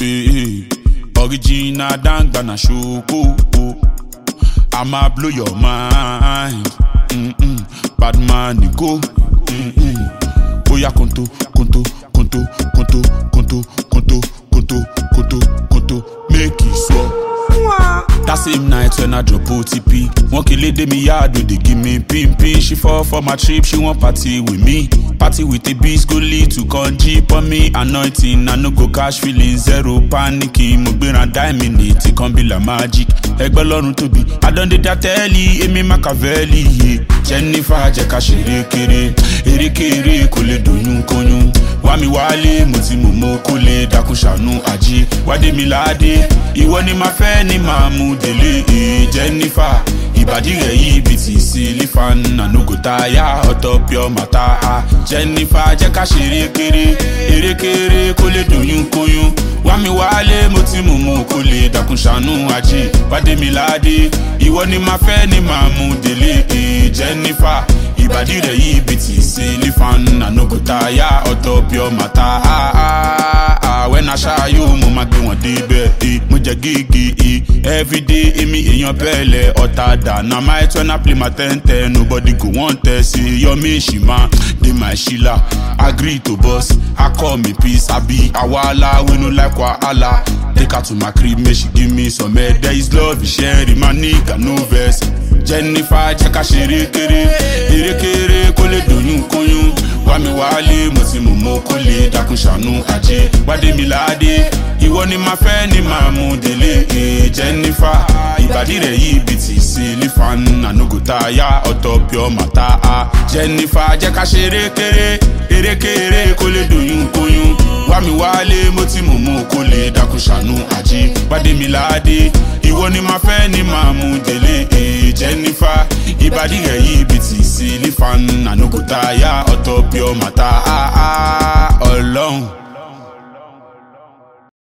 Original Dangana Shoko. I'ma blow your mind. Bad man, you go. Oya konto. Make it so. That same night when I drop OTP, one kill lady me yard with they give me pimp. She fall for my trip, she want party with me. Party with the beast, go lead to conji on me. Anointing, I no go cash feeling, zero panicking. Mugbe diamond, it can be la magic. Egbalorun to be, I done did that telly, Emi Machiavelli, yeah. Jennifer, jeka sherekere, erekere, kole doyun koyun. Wami wale, moti momo kole, dakushanu aji. Wade milade, iwo ni ma fe ni ma mu dele. Jennifer, ibadi re ibiti silifan, I no go tire, hot up your mata. Jennifer, jeka sherekere, erekere, kole doyun koyun. Wami wale, moti momo kole, dakushanu aji. Wade milade, iwo ni ma fe ni ma mu dele. Jennifer, ibadi re ibiti silifan, I no go tire, hot up your mata. When I show you, mama gbe won debe. Mo je gigi every day, emi eyan bele otada. Na my when I play my 10-10, nobody go want to see your me shima. Dey my Sheila, agree to boss. I call me peace, I be awala. We no like wahala. Take her to my crib, make she give me some head. There is love, sharing my nigga, no verse. Jennifer, jeka sherekere, erekere, kole doyun koyun. Wami wale, moti momo kole, dakushanu aje. Wade milade, iwo ni ma fe ni ma mu dele. Jennifer, ibadi re ibiti silifan, I no go tire, hot up your mata. Jennifer, jeka sherekere, erekere, kole doyun koyun. Wami wale, moti momo kole, dakushanu aje. Wade milade, iwo ni ma fe ni ma mu dele. Jennifer, ibadi re ibiti silifan, I no go tire, hot up your mata. Alone.